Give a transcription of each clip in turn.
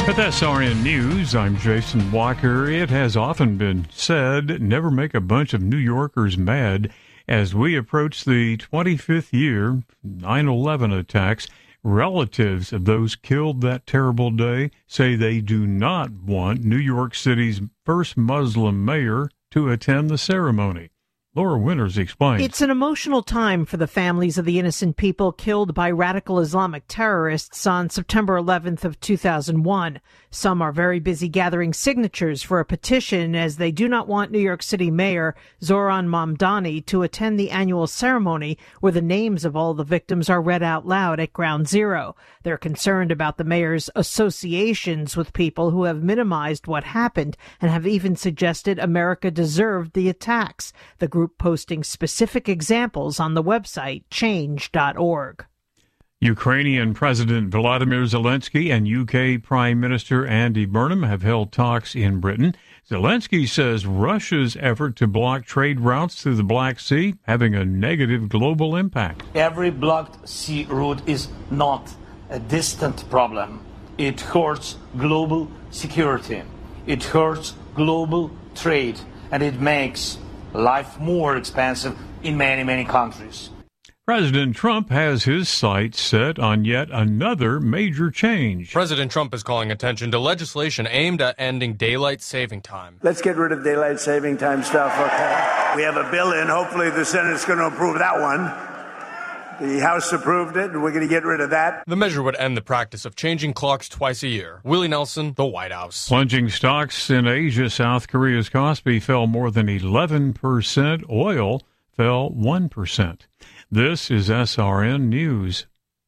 With SRN News, I'm Jason Walker. It has often been said, never make a bunch of New Yorkers mad. As we approach the 25th year, 9/11 attacks, relatives of those killed that terrible day say they do not want New York City's first Muslim mayor to attend the ceremony. Laura Winters explains. It's an emotional time for the families of the innocent people killed by radical Islamic terrorists on September 11th of 2001. Some are very busy gathering signatures for a petition as they do not want New York City Mayor Zohran Mamdani to attend the annual ceremony where the names of all the victims are read out loud at Ground Zero. They're concerned about the mayor's associations with people who have minimized what happened and have even suggested America deserved the attacks. The group posting specific examples on the website change.org. Ukrainian President Volodymyr Zelensky and UK Prime Minister Andy Burnham have held talks in Britain. Zelensky says Russia's effort to block trade routes through the Black Sea having a negative global impact. Every blocked sea route is not a distant problem. It hurts global security. It hurts global trade, and it makes life more expensive in many, many countries. President Trump has his sights set on yet another major change. President Trump is calling attention to legislation aimed at ending daylight saving time. Let's get rid of daylight saving time stuff, okay? We have a bill in. Hopefully the Senate's going to approve that one. The House approved it, and we're going to get rid of that. The measure would end the practice of changing clocks twice a year. Willie Nelson, the White House. Plunging stocks in Asia. South Korea's Kospi fell more than 11%. Oil fell 1%. This is SRN News.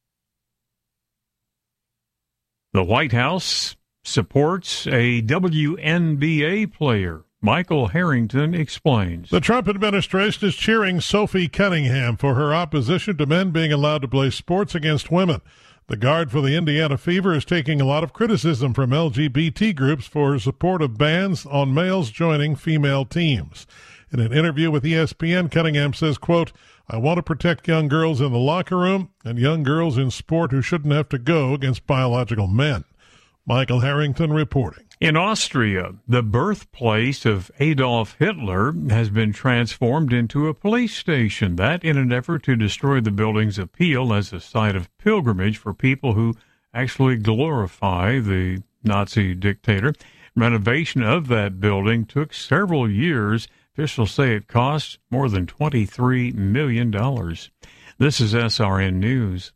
The White House supports a WNBA player. Michael Harrington explains. The Trump administration is cheering Sophie Cunningham for her opposition to men being allowed to play sports against women. The guard for the Indiana Fever is taking a lot of criticism from LGBT groups for her support of bans on males joining female teams. In an interview with ESPN, Cunningham says, quote, "I want to protect young girls in the locker room and young girls in sport who shouldn't have to go against biological men." Michael Harrington reporting. In Austria, the birthplace of Adolf Hitler has been transformed into a police station. That in an effort to destroy the building's appeal as a site of pilgrimage for people who actually glorify the Nazi dictator. Renovation of that building took several years. Officials say it cost more than $23 million. This is SRN News.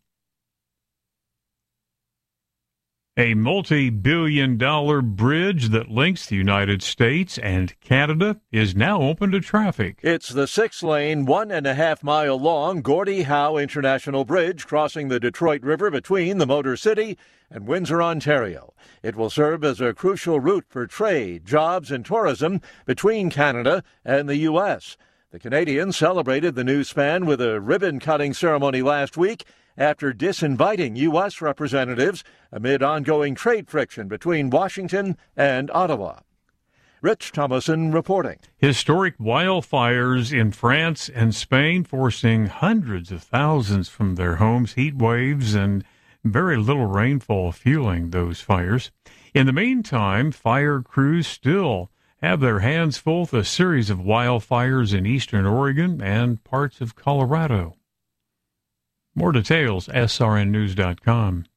A multi-billion-dollar bridge that links the United States and Canada is now open to traffic. It's the 6-lane, 1.5-mile-long Gordie Howe International Bridge crossing the Detroit River between the Motor City and Windsor, Ontario. It will serve as a crucial route for trade, jobs, and tourism between Canada and the U.S. The Canadians celebrated the new span with a ribbon-cutting ceremony last week after disinviting U.S. representatives amid ongoing trade friction between Washington and Ottawa. Rich Thomason reporting. Historic wildfires in France and Spain forcing hundreds of thousands from their homes, heat waves, and very little rainfall fueling those fires. In the meantime, fire crews still have their hands full with a series of wildfires in eastern Oregon and parts of Colorado. More details, srnnews.com.